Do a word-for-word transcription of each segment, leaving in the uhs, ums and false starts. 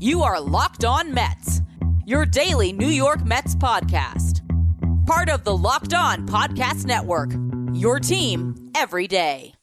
You are Locked On Mets, your daily New York Mets podcast. Part of the Locked On Podcast Network, your team every day.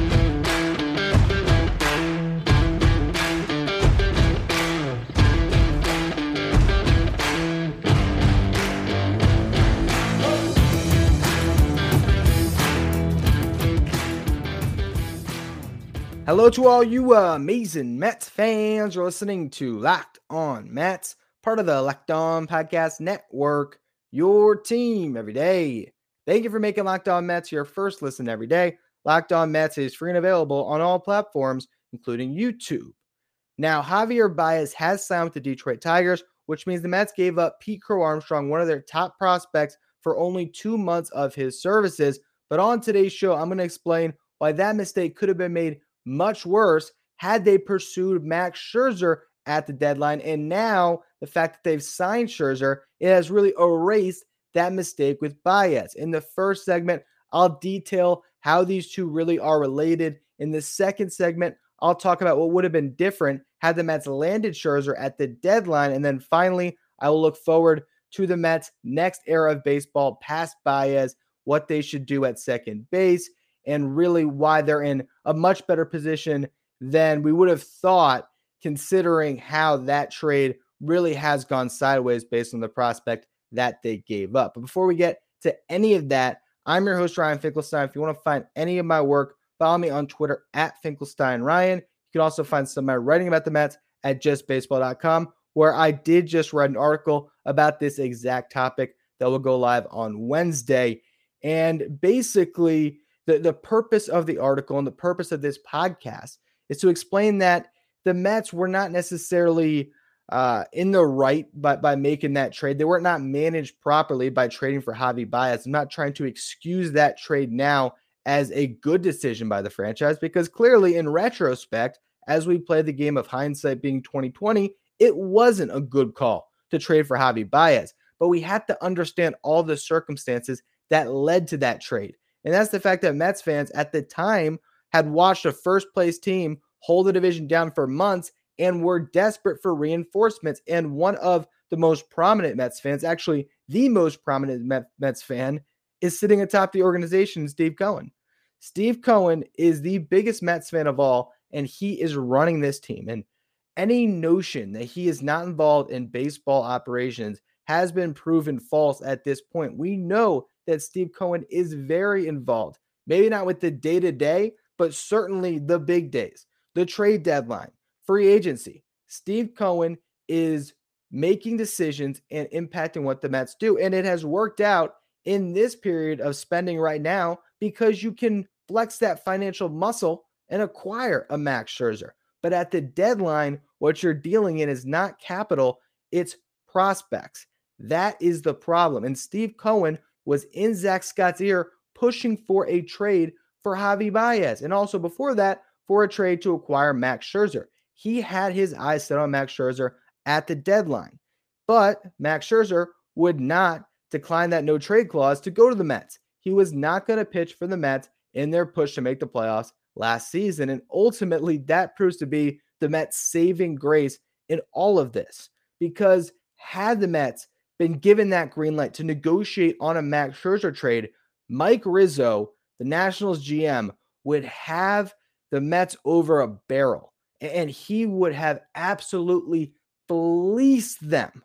Hello to all you uh, amazing Mets fans. You're listening to Locked On Mets, part of the Locked On Podcast Network, your team every day. Thank you for making Locked On Mets your first listen every day. Locked On Mets is free and available on all platforms, including YouTube. Now, Javier Baez has signed with the Detroit Tigers, which means the Mets gave up Pete Crow Armstrong, one of their top prospects, for only two months of his services. But on today's show, I'm going to explain why that mistake could have been made much worse had they pursued Max Scherzer at the deadline. And now the fact that they've signed Scherzer, it has really erased that mistake with Baez. In the first segment, I'll detail how these two really are related. In the second segment, I'll talk about what would have been different had the Mets landed Scherzer at the deadline. And then finally, I will look forward to the Mets' next era of baseball past Baez, what they should do at second base, and really why they're in a much better position than we would have thought, considering how that trade really has gone sideways based on the prospect that they gave up. But before we get to any of that, I'm your host, Ryan Finkelstein. If you want to find any of my work, follow me on Twitter at Finkelstein Ryan. You can also find some of my writing about the Mets at just baseball dot com, where I did just write an article about this exact topic that will go live on Wednesday. And basically, The, the purpose of the article and the purpose of this podcast is to explain that the Mets were not necessarily uh, in the right by, by making that trade. They were not managed properly by trading for Javi Baez. I'm not trying to excuse that trade now as a good decision by the franchise, because clearly in retrospect, as we play the game of hindsight being twenty twenty, it wasn't a good call to trade for Javi Baez. But we have to understand all the circumstances that led to that trade. And that's the fact that Mets fans at the time had watched a first-place team hold the division down for months and were desperate for reinforcements. And one of the most prominent Mets fans, actually the most prominent Mets fan, is sitting atop the organization, Steve Cohen. Steve Cohen is the biggest Mets fan of all, and he is running this team. And any notion that he is not involved in baseball operations has been proven false at this point. We know that Steve Cohen is very involved, maybe not with the day-to-day, but certainly the big days, the trade deadline, free agency. Steve Cohen is making decisions and impacting what the Mets do. And it has worked out in this period of spending right now because you can flex that financial muscle and acquire a Max Scherzer. But at the deadline, what you're dealing in is not capital, it's prospects. That is the problem. And Steve Cohen was in Zach Scott's ear pushing for a trade for Javi Baez. And also before that, for a trade to acquire Max Scherzer. He had his eyes set on Max Scherzer at the deadline. But Max Scherzer would not decline that no trade clause to go to the Mets. He was not going to pitch for the Mets in their push to make the playoffs last season. And ultimately, that proves to be the Mets' saving grace in all of this. Because had the Mets been given that green light to negotiate on a Max Scherzer trade, Mike Rizzo, the Nationals G M, would have the Mets over a barrel, and he would have absolutely fleeced them.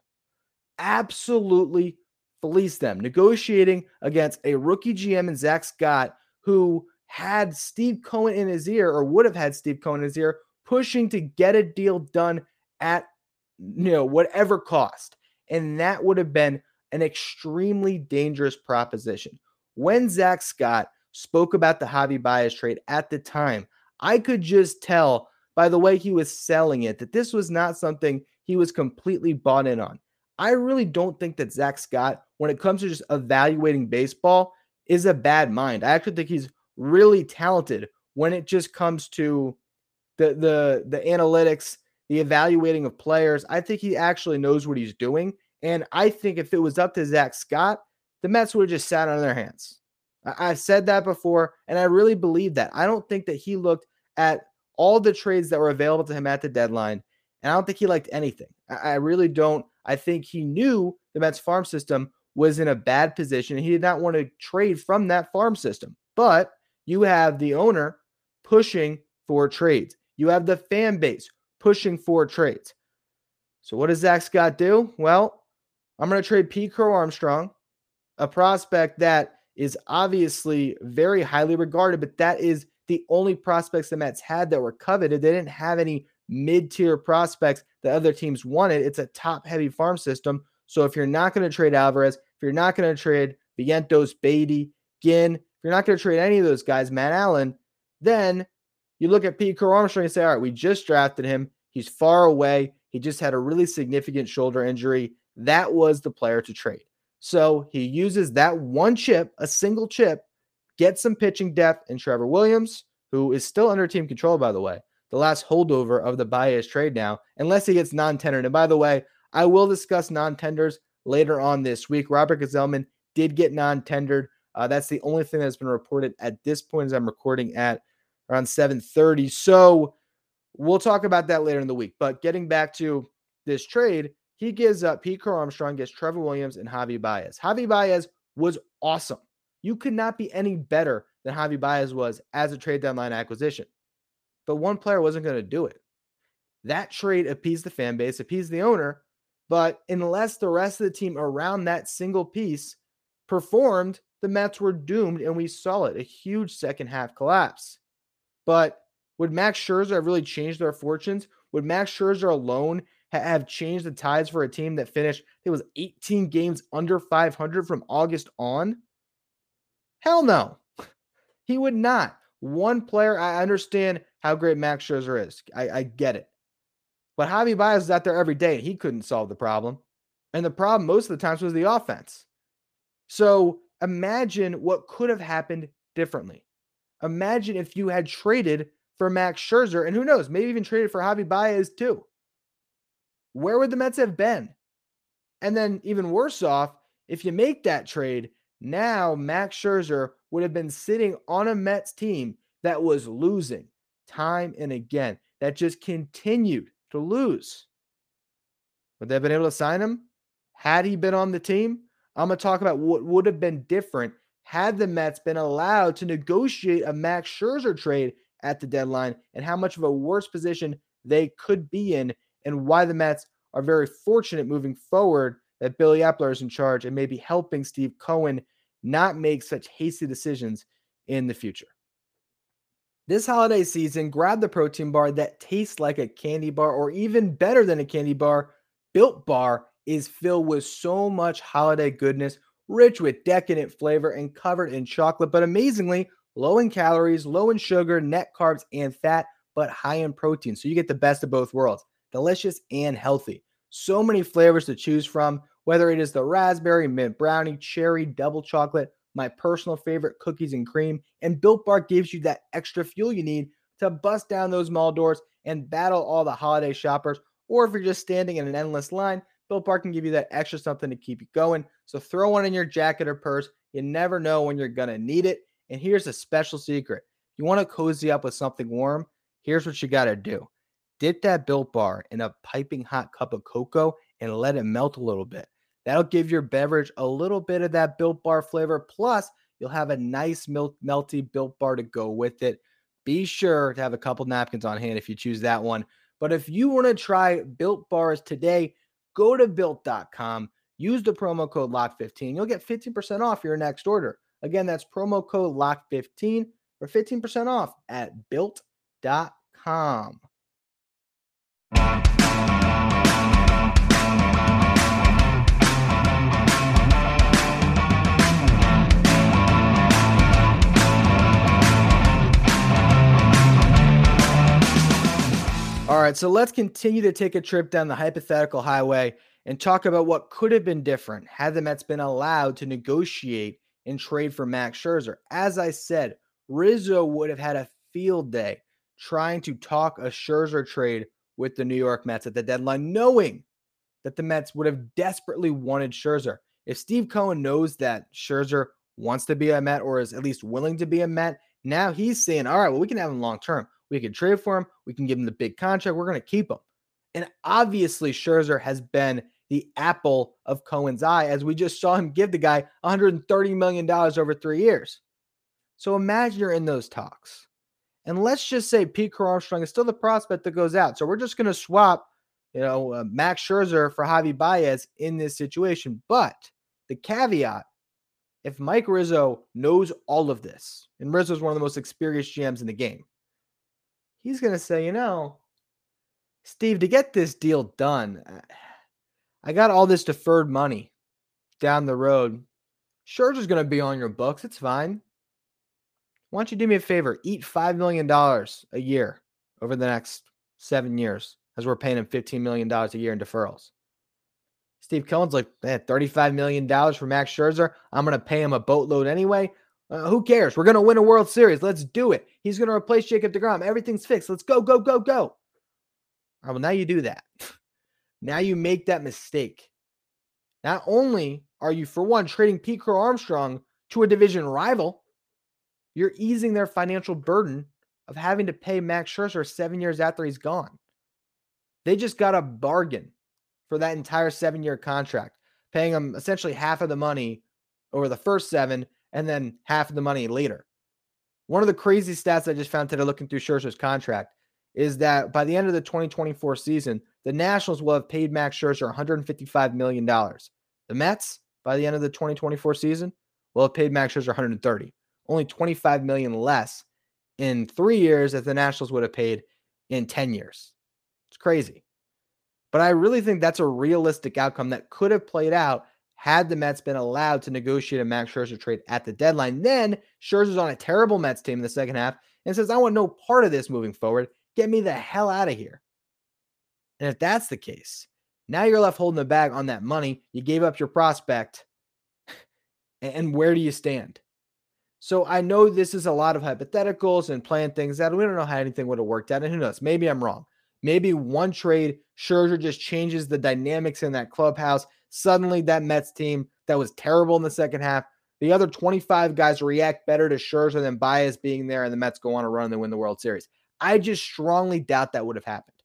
Absolutely fleeced them, negotiating against a rookie G M in Zach Scott, who had Steve Cohen in his ear, or would have had Steve Cohen in his ear, pushing to get a deal done at, you know, whatever cost. And that would have been an extremely dangerous proposition. When Zach Scott spoke about the Javi Baez trade at the time, I could just tell by the way he was selling it that this was not something he was completely bought in on. I really don't think that Zach Scott, when it comes to just evaluating baseball, is a bad mind. I actually think he's really talented when it just comes to the the the analytics, the evaluating of players. I think he actually knows what he's doing. And I think if it was up to Zach Scott, the Mets would have just sat on their hands. I- I've said that before, and I really believe that. I don't think that he looked at all the trades that were available to him at the deadline And I don't think he liked anything. I, I really don't. I think he knew the Mets farm system was in a bad position, and he did not want to trade from that farm system. But you have the owner pushing for trades. You have the fan base pushing for trades. So what does Zack Scott do? Well, I'm going to trade Pete Crow Armstrong, a prospect that is obviously very highly regarded, but that is the only prospects the Mets had that were coveted. They didn't have any mid-tier prospects that other teams wanted. It's a top-heavy farm system. So if you're not going to trade Alvarez, if you're not going to trade Vientos, Beatty, Ginn, if you're not going to trade any of those guys, Matt Allen, then you look at Pete Crow Armstrong and say, all right, we just drafted him. He's far away. He just had a really significant shoulder injury. That was the player to trade. So he uses that one chip, a single chip, gets some pitching depth in Trevor Williams, who is still under team control, by the way. The last holdover of the Baez trade now, unless he gets non-tendered. And by the way, I will discuss non-tenders later on this week. Robert Gsellman did get non-tendered. Uh, that's the only thing that's been reported at this point as I'm recording at around seven thirty. So we'll talk about that later in the week. But getting back to this trade, he gives up Pete Crow Armstrong, gets Trevor Williams and Javi Baez. Javi Baez was awesome. You could not be any better than Javi Baez was as a trade deadline acquisition. But one player wasn't going to do it. That trade appeased the fan base, appeased the owner, but unless the rest of the team around that single piece performed, the Mets were doomed, and we saw it, a huge second half collapse. But would Max Scherzer have really changed their fortunes? Would Max Scherzer alone ha- have changed the tides for a team that finished, it was eighteen games under five hundred from August on? Hell no. He would not. One player, I understand how great Max Scherzer is. I, I get it. But Javi Baez is out there every day, and he couldn't solve the problem. And the problem most of the times was the offense. So imagine what could have happened differently. Imagine if you had traded for Max Scherzer, and who knows, maybe even traded for Javi Baez too. Where would the Mets have been? And then even worse off, if you make that trade, now Max Scherzer would have been sitting on a Mets team that was losing time and again, that just continued to lose. Would they have been able to sign him? Had he been on the team? I'm going to talk about what would have been different had the Mets been allowed to negotiate a Max Scherzer trade at the deadline, and how much of a worse position they could be in, and why the Mets are very fortunate moving forward that Billy Eppler is in charge and maybe helping Steve Cohen not make such hasty decisions in the future. This holiday season, grab the protein bar that tastes like a candy bar, or even better than a candy bar. Built Bar is filled with so much holiday goodness, rich with decadent flavor and covered in chocolate, but amazingly low in calories, low in sugar, net carbs, and fat, but high in protein. So you get the best of both worlds, delicious and healthy. So many flavors to choose from, whether it is the raspberry, mint brownie, cherry, double chocolate, my personal favorite, cookies and cream. And Built Bar gives you that extra fuel you need to bust down those mall doors and battle all the holiday shoppers. Or if you're just standing in an endless line, Built Bar can give you that extra something to keep you going. So throw one in your jacket or purse. You never know when you're going to need it. And here's a special secret. You want to cozy up with something warm? Here's what you got to do. Dip that Built Bar in a piping hot cup of cocoa and let it melt a little bit. That'll give your beverage a little bit of that Built Bar flavor. Plus, you'll have a nice milk, melty Built Bar to go with it. Be sure to have a couple napkins on hand if you choose that one. But if you want to try Built Bars today, go to built dot com. Use the promo code lock fifteen. You'll get fifteen percent off your next order. Again, that's promo code lock fifteen for fifteen percent off at built dot com. All right, so let's continue to take a trip down the hypothetical highway and talk about what could have been different had the Mets been allowed to negotiate and trade for Max Scherzer. As I said, Rizzo would have had a field day trying to talk a Scherzer trade with the New York Mets at the deadline, knowing that the Mets would have desperately wanted Scherzer. If Steve Cohen knows that Scherzer wants to be a Met, or is at least willing to be a Met, now he's saying, all right, well, we can have him long term. We can trade for him. We can give him the big contract. We're going to keep him. And obviously, Scherzer has been the apple of Cohen's eye, as we just saw him give the guy one hundred thirty million dollars over three years. So imagine you're in those talks. And let's just say Pete Crow Armstrong is still the prospect that goes out. So we're just going to swap, you know, uh, Max Scherzer for Javi Baez in this situation. But the caveat, if Mike Rizzo knows all of this, and Rizzo is one of the most experienced G Ms in the game, he's going to say, you know, Steve, to get this deal done, I got all this deferred money down the road. Scherzer's going to be on your books. It's fine. Why don't you do me a favor? Eat five million dollars a year over the next seven years as we're paying him fifteen million dollars a year in deferrals. Steve Cohen's like, man, thirty-five million dollars for Max Scherzer. I'm going to pay him a boatload anyway. Uh, who cares? We're going to win a World Series. Let's do it. He's going to replace Jacob deGrom. Everything's fixed. Let's go, go, go, go. All right, well, now you do that. Now you make that mistake. Not only are you, for one, trading Pete Crow Armstrong to a division rival, you're easing their financial burden of having to pay Max Scherzer seven years after he's gone. They just got a bargain for that entire seven-year contract, paying him essentially half of the money over the first seven and then half of the money later. One of the crazy stats I just found today looking through Scherzer's contract is that by the end of the twenty twenty-four season, the Nationals will have paid Max Scherzer one hundred fifty-five million dollars. The Mets, by the end of the twenty twenty-four season, will have paid Max Scherzer one hundred thirty. Only twenty-five million dollars less in three years as the Nationals would have paid in ten years. It's crazy. But I really think that's a realistic outcome that could have played out had the Mets been allowed to negotiate a Max Scherzer trade at the deadline. Then Scherzer's on a terrible Mets team in the second half and says, I want no part of this moving forward. Get me the hell out of here. And if that's the case, now you're left holding the bag on that money. You gave up your prospect. And where do you stand? So I know this is a lot of hypotheticals and playing things out. We don't know how anything would have worked out. And who knows? Maybe I'm wrong. Maybe one trade, Scherzer just changes the dynamics in that clubhouse. Suddenly that Mets team that was terrible in the second half, the other twenty-five guys react better to Scherzer than Baez being there, and the Mets go on a run and they win the World Series. I just strongly doubt that would have happened.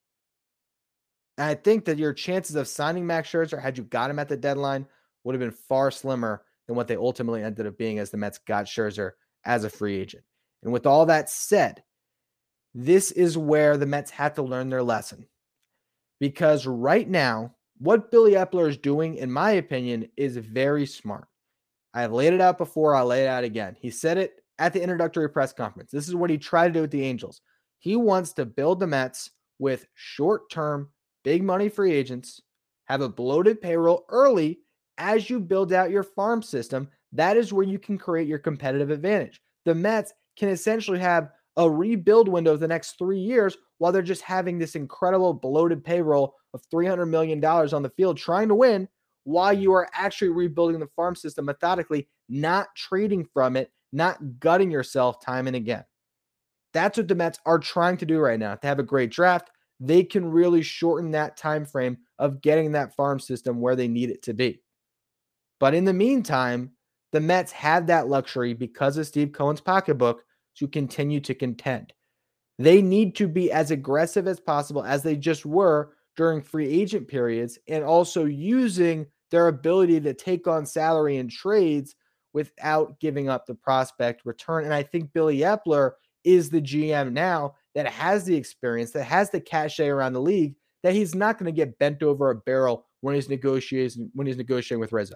And I think that your chances of signing Max Scherzer, had you got him at the deadline, would have been far slimmer than what they ultimately ended up being as the Mets got Scherzer as a free agent. And with all that said, this is where the Mets had to learn their lesson. Because right now, what Billy Eppler is doing, in my opinion, is very smart. I've laid it out before, I'll lay it out again. He said it at the introductory press conference. This is what he tried to do with the Angels. He wants to build the Mets with short-term, big money free agents, have a bloated payroll early as you build out your farm system. That is where you can create your competitive advantage. The Mets can essentially have a rebuild window of the next three years while they're just having this incredible bloated payroll of three hundred million dollars on the field trying to win while you are actually rebuilding the farm system methodically, not trading from it, not gutting yourself time and again. That's what the Mets are trying to do right now. To have a great draft, they can really shorten that time frame of getting that farm system where they need it to be. But in the meantime, the Mets have that luxury because of Steve Cohen's pocketbook to continue to contend. They need to be as aggressive as possible as they just were during free agent periods, and also using their ability to take on salary and trades without giving up the prospect return. And I think Billy Eppler is the G M now that has the experience, that has the cachet around the league, that he's not going to get bent over a barrel when he's negotiating when he's negotiating with Rizzo.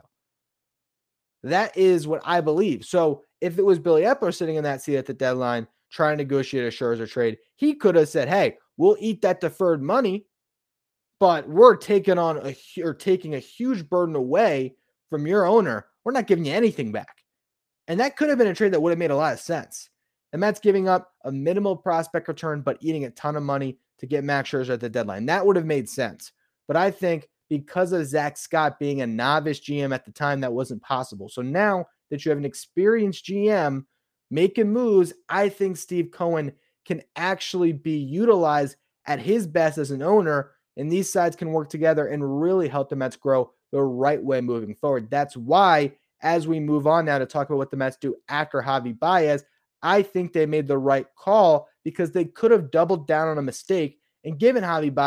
That is what I believe. So if it was Billy Eppler sitting in that seat at the deadline trying to negotiate a Scherzer trade, he could have said, hey, we'll eat that deferred money, but we're taking on a or taking a huge burden away from your owner. We're not giving you anything back. And that could have been a trade that would have made a lot of sense. The Mets giving up a minimal prospect return, but eating a ton of money to get Max Scherzer at the deadline. That would have made sense. But I think because of Zach Scott being a novice G M at the time, that wasn't possible. So now that you have an experienced G M making moves, I think Steve Cohen can actually be utilized at his best as an owner, and these sides can work together and really help the Mets grow the right way moving forward. That's why, as we move on now to talk about what the Mets do after Javi Baez, I think they made the right call because they could have doubled down on a mistake and given Javi Baez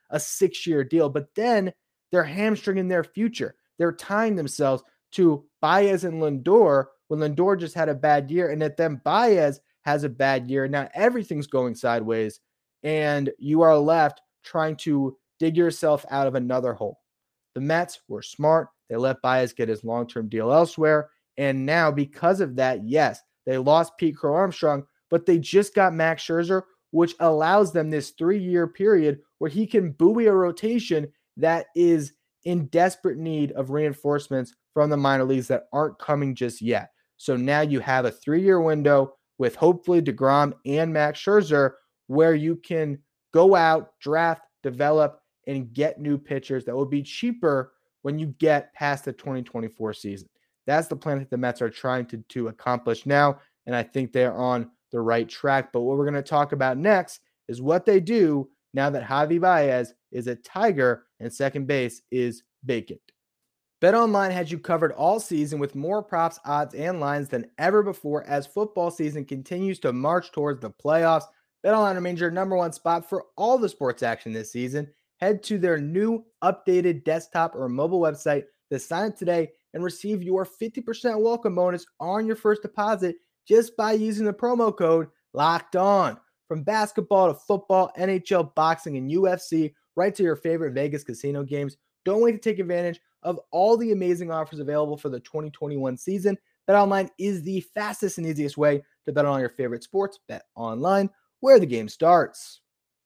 a six-year deal, but then they're hamstringing their future. They're tying themselves to Baez and Lindor when Lindor just had a bad year, and that then Baez has a bad year. Now everything's going sideways, and you are left trying to dig yourself out of another hole. The Mets were smart. They let Baez get his long-term deal elsewhere, and now because of that, yes, they lost Pete Crow Armstrong, but they just got Max Scherzer, which allows them this three-year period where he can buoy a rotation that is in desperate need of reinforcements from the minor leagues that aren't coming just yet. So now you have a three-year window with hopefully DeGrom and Max Scherzer where you can go out, draft, develop, and get new pitchers that will be cheaper when you get past the twenty twenty-four season. That's the plan that the Mets are trying to, to accomplish now, and I think they're on the right track. But what we're going to talk about next is what they do now that Javi Baez is a Tiger and second base is vacant. BetOnline has you covered all season with more props, odds, and lines than ever before as football season continues to march towards the playoffs. BetOnline remains your number one spot for all the sports action this season. Head to their new updated desktop or mobile website to sign up today and receive your fifty percent welcome bonus on your first deposit just by using the promo code Locked On. From basketball to football, N H L, boxing, and U F C, right to your favorite Vegas casino games. Don't wait to take advantage of all the amazing offers available for the twenty twenty-one season. BetOnline is the fastest and easiest way to bet on your favorite sports. Bet online, where the game starts.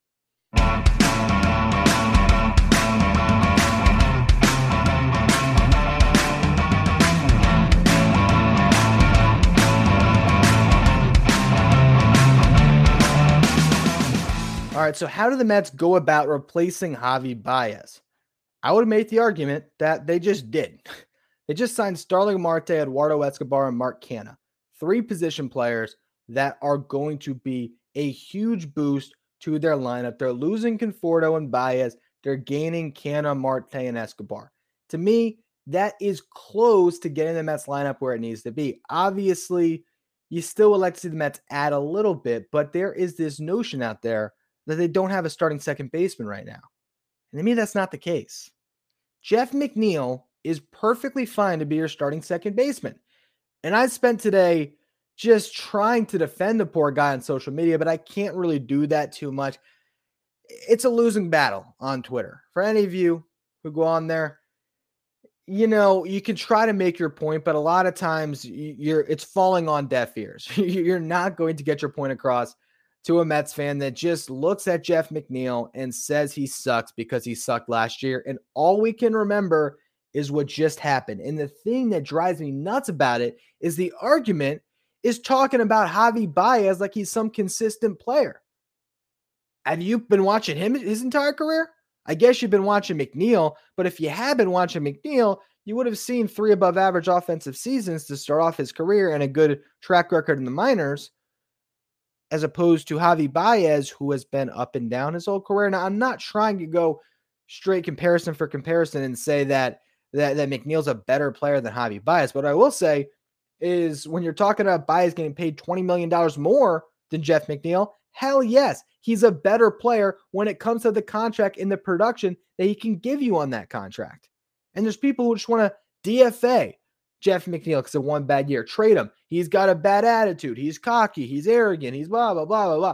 All right, so how do the Mets go about replacing Javi Baez? I would make the argument that they just did. They just signed Starling Marte, Eduardo Escobar, and Mark Canha, three position players that are going to be a huge boost to their lineup. They're losing Conforto and Baez. They're gaining Canha, Marte, and Escobar. To me, that is close to getting the Mets lineup where it needs to be. Obviously, you still would like to see the Mets add a little bit, but there is this notion out there that they don't have a starting second baseman right now. And to me, that's not the case. Jeff McNeil is perfectly fine to be your starting second baseman. And I spent today just trying to defend the poor guy on social media, but I can't really do that too much. It's a losing battle on Twitter. For any of you who go on there, you know, you can try to make your point, but a lot of times you're it's falling on deaf ears. You're not going to get your point across to a Mets fan that just looks at Jeff McNeil and says he sucks because he sucked last year. And all we can remember is what just happened. And the thing that drives me nuts about it is the argument is talking about Javi Baez like he's some consistent player. Have you been watching him his entire career? I guess you've been watching McNeil, but if you have been watching McNeil, you would have seen three above average offensive seasons to start off his career and a good track record in the minors, as opposed to Javi Baez, who has been up and down his whole career. Now, I'm not trying to go straight comparison for comparison and say that, that, that McNeil's a better player than Javi Baez. But what I will say is when you're talking about Baez getting paid twenty million dollars more than Jeff McNeil, hell yes, he's a better player when it comes to the contract and the production that he can give you on that contract. And there's people who just want to D F A Jeff McNeil because of one bad year. Trade him. He's got a bad attitude. He's cocky. He's arrogant. He's blah, blah, blah, blah, blah.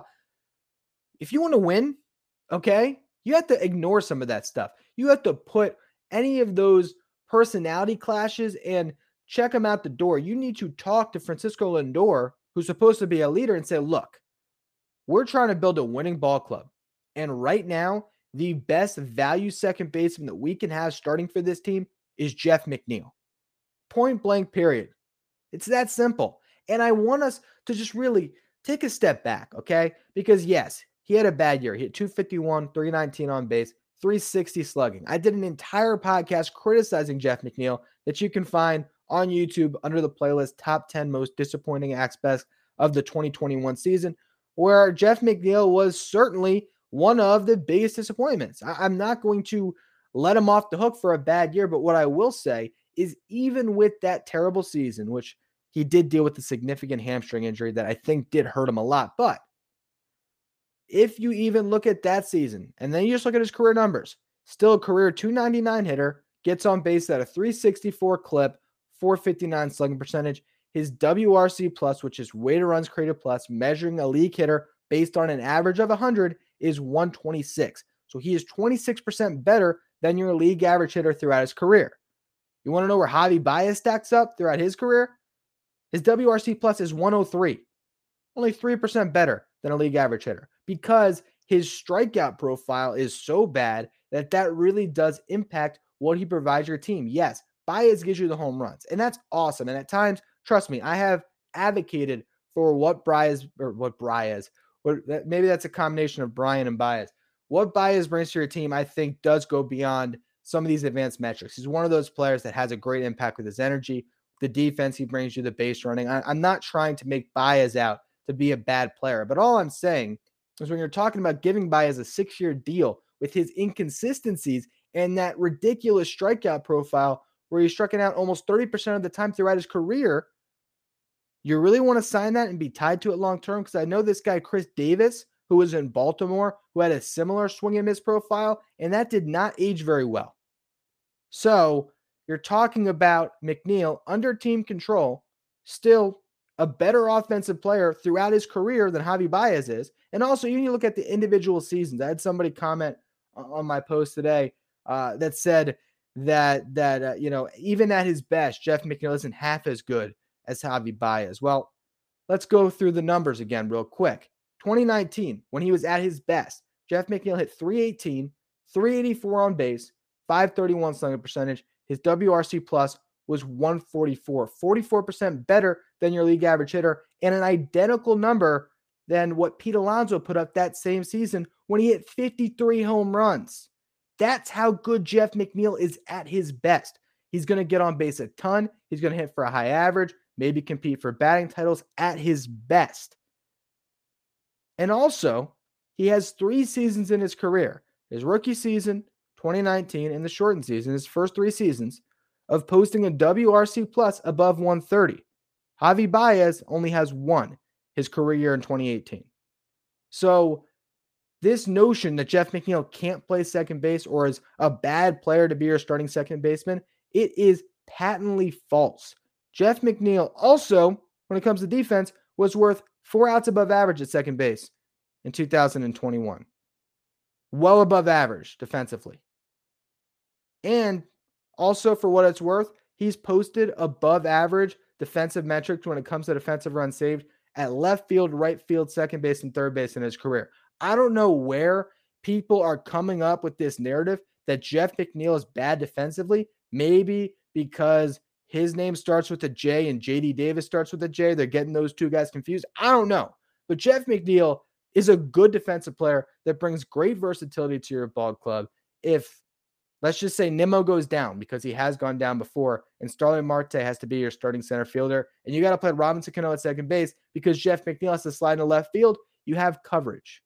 If you want to win, okay, you have to ignore some of that stuff. You have to put any of those personality clashes and check them out the door. You need to talk to Francisco Lindor, who's supposed to be a leader, and say, look, we're trying to build a winning ball club. And right now, the best value second baseman that we can have starting for this team is Jeff McNeil. Point blank, period. It's that simple. And I want us to just really take a step back, okay? Because yes, he had a bad year. He hit two fifty-one, three nineteen on base, three sixty slugging. I did an entire podcast criticizing Jeff McNeil that you can find on YouTube under the playlist Top ten Most Disappointing Aspects of the twenty twenty-one season, where Jeff McNeil was certainly one of the biggest disappointments. I- I'm not going to let him off the hook for a bad year, but what I will say is even with that terrible season, which he did deal with a significant hamstring injury that I think did hurt him a lot, but if you even look at that season, and then you just look at his career numbers, still a career two ninety-nine hitter, gets on base at a three sixty-four clip, four fifty-nine slugging percentage. His W R C plus, which is weighted runs created plus, measuring a league hitter based on an average of one hundred, is one twenty-six. So he is twenty-six percent better than your league average hitter throughout his career. You want to know where Javi Baez stacks up throughout his career? His W R C plus is one oh three, only three percent better than a league average hitter, because his strikeout profile is so bad that that really does impact what he provides your team. Yes, Baez gives you the home runs, and that's awesome. And at times, trust me, I have advocated for what Baez, or what Baez, what, maybe that's a combination of Brian and Baez. What Baez brings to your team, I think, does go beyond some of these advanced metrics. He's one of those players that has a great impact with his energy, the defense he brings you, the base running. I, I'm not trying to make Baez out to be a bad player, but all I'm saying is when you're talking about giving Baez a six-year deal with his inconsistencies and that ridiculous strikeout profile where he's striking out almost thirty percent of the time throughout his career, you really want to sign that and be tied to it long-term? Because I know this guy, Chris Davis, who was in Baltimore, who had a similar swing and miss profile, and that did not age very well. So you're talking about McNeil under team control, still a better offensive player throughout his career than Javi Baez is. And also, even you look at the individual seasons. I had somebody comment on my post today uh, that said that, that uh, you know, even at his best, Jeff McNeil isn't half as good as Javi Baez. Well, let's go through the numbers again real quick. twenty nineteen, when he was at his best, Jeff McNeil hit three eighteen, three eighty-four on base, five thirty-one slugging percentage. His W R C plus was one forty-four, forty-four percent better than your league average hitter, and an identical number than what Pete Alonso put up that same season when he hit fifty-three home runs. That's how good Jeff McNeil is at his best. He's going to get on base a ton. He's going to hit for a high average, maybe compete for batting titles at his best. And also, he has three seasons in his career. His rookie season, twenty nineteen, and the shortened season, his first three seasons, of posting a W R C plus above one thirty. Javi Baez only has one, his career year in twenty eighteen. So this notion that Jeff McNeil can't play second base or is a bad player to be your starting second baseman, it is patently false. Jeff McNeil also, when it comes to defense, was worth four outs above average at second base in two thousand twenty-one. Well above average defensively. And also, for what it's worth, he's posted above average defensive metrics when it comes to defensive runs saved at left field, right field, second base, and third base in his career. I don't know where people are coming up with this narrative that Jeff McNeil is bad defensively. Maybe because his name starts with a J and J D Davis starts with a J. They're getting those two guys confused. I don't know. But Jeff McNeil is a good defensive player that brings great versatility to your ball club. If, let's just say, Nimmo goes down, because he has gone down before, and Starling Marte has to be your starting center fielder, and you got to play Robinson Cano at second base because Jeff McNeil has to slide in the left field, you have coverage.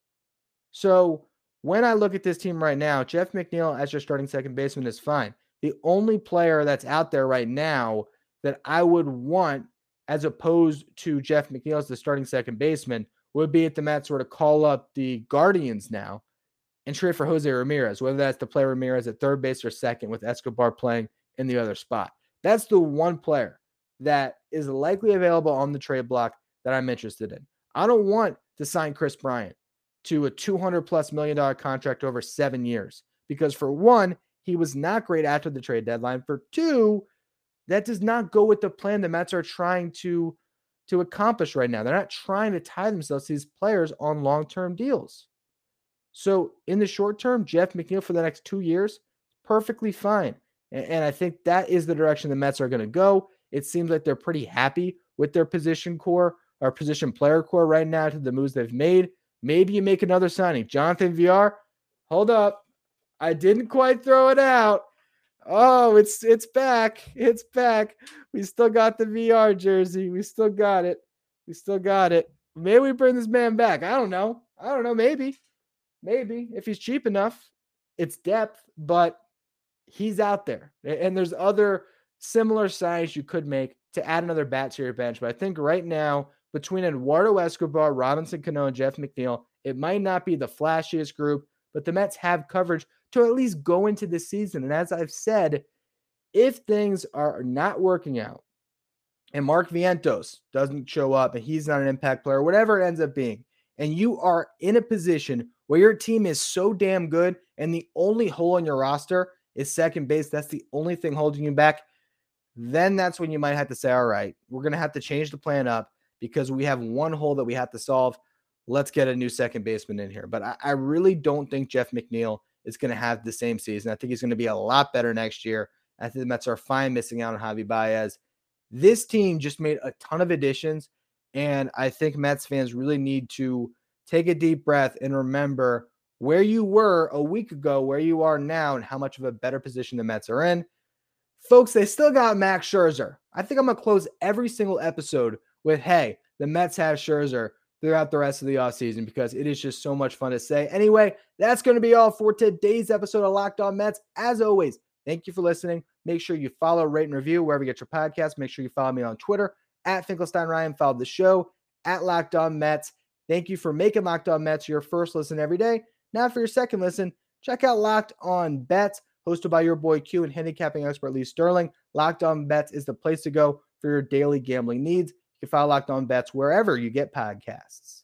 So when I look at this team right now, Jeff McNeil as your starting second baseman is fine. The only player that's out there right now that I would want, as opposed to Jeff McNeil as the starting second baseman, would be if the Mets were to call up the Guardians now and trade for Jose Ramirez, whether that's to play Ramirez at third base or second with Escobar playing in the other spot. That's the one player that is likely available on the trade block that I'm interested in. I don't want to sign Chris Bryant to a two hundred plus million dollar contract over seven years because, for one, he was not great after the trade deadline. For two, that does not go with the plan the Mets are trying to, to accomplish right now. They're not trying to tie themselves to these players on long-term deals. So in the short term, Jeff McNeil for the next two years, perfectly fine. And, and I think that is the direction the Mets are going to go. It seems like they're pretty happy with their position core or position player core right now to the moves they've made. Maybe you make another signing. Jonathan V R, hold up. I didn't quite throw it out. Oh, it's it's back. It's back. We still got the V R jersey. We still got it. We still got it. Maybe we bring this man back. I don't know. I don't know. Maybe. Maybe. If he's cheap enough. It's depth, but he's out there. And there's other similar signings you could make to add another bat to your bench. But I think right now, between Eduardo Escobar, Robinson Cano, and Jeff McNeil, It might not be the flashiest group, but the Mets have coverage to at least go into this season. And as I've said, if things are not working out and Mark Vientos doesn't show up and he's not an impact player, whatever it ends up being, and you are in a position where your team is so damn good and the only hole in your roster is second base, that's the only thing holding you back, then that's when you might have to say, all right, we're going to have to change the plan up because we have one hole that we have to solve. Let's get a new second baseman in here. But I, I really don't think Jeff McNeil is going to have the same season. I think he's going to be a lot better next year. I think the Mets are fine missing out on Javi Baez. This team just made a ton of additions, and I think Mets fans really need to take a deep breath and remember where you were a week ago, where you are now, and how much of a better position the Mets are in. Folks, they still got Max Scherzer. I think I'm going to close every single episode with, hey, the Mets have Scherzer throughout the rest of the offseason because it is just so much fun to say. Anyway, that's going to be all for today's episode of Locked On Mets. As always, thank you for listening. Make sure you follow, rate, and review wherever you get your podcast. Make sure you follow me on Twitter at Finkelstein Ryan. Follow the show at Locked On Mets. Thank you for making Locked On Mets your first listen every day. Now for your second listen, check out Locked On Bets, hosted by your boy Q and handicapping expert Lee Sterling. Locked On Bets is the place to go for your daily gambling needs. You can follow Locked On Bets wherever you get podcasts.